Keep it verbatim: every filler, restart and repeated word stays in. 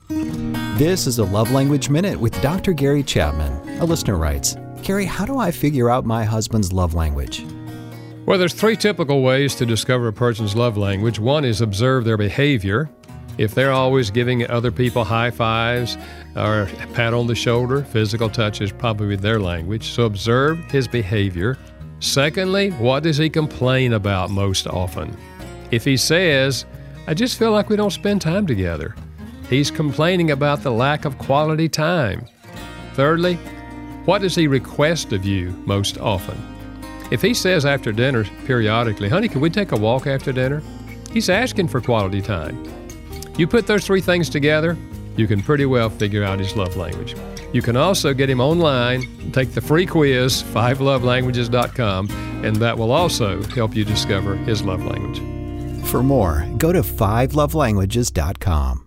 This is a Love Language Minute with Doctor Gary Chapman. A listener writes, Gary, how do I figure out my husband's love language? Well, there's three typical ways to discover a person's love language. One is observe their behavior. If they're always giving other people high fives or a pat on the shoulder, physical touch is probably their language. So observe his behavior. Secondly, what does he complain about most often? If he says, I just feel like we don't spend time together, he's complaining about the lack of quality time. Thirdly, what does he request of you most often? If he says after dinner periodically, honey, can we take a walk after dinner? He's asking for quality time. You put those three things together, you can pretty well figure out his love language. You can also get him online, take the free quiz, five love languages dot com, and that will also help you discover his love language. For more, go to five love languages dot com.